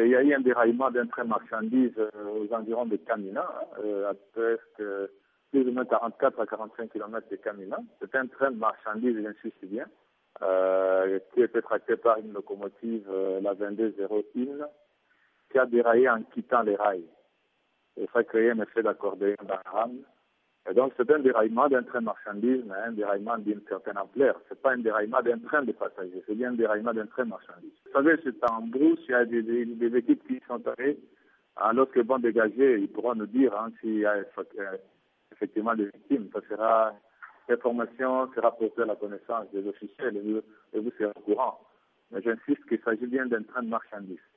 il y a eu un déraillement d'un train marchandise aux environs de Kamina, à presque plus ou moins 44 à 45 km de Kamina. C'est un train de marchandises, j'insiste bien, qui était tracté par une locomotive, la 2201, qui a déraillé en quittant les rails. Et ça a créé un effet d'accordéon dans la rame. Et donc, c'est un déraillement d'un train de marchandises, mais un déraillement d'une certaine ampleur. Ce n'est pas un déraillement d'un train de passagers, c'est bien un déraillement d'un train de marchandises. Vous savez, c'est en brousse, il y a des équipes qui sont allées. Lorsqu'ils vont dégager, ils pourront nous dire s'il y a effectivement des victimes. L'information sera portée à la connaissance des officiels et vous serez au courant. Mais j'insiste qu'il s'agit bien d'un train de marchandises.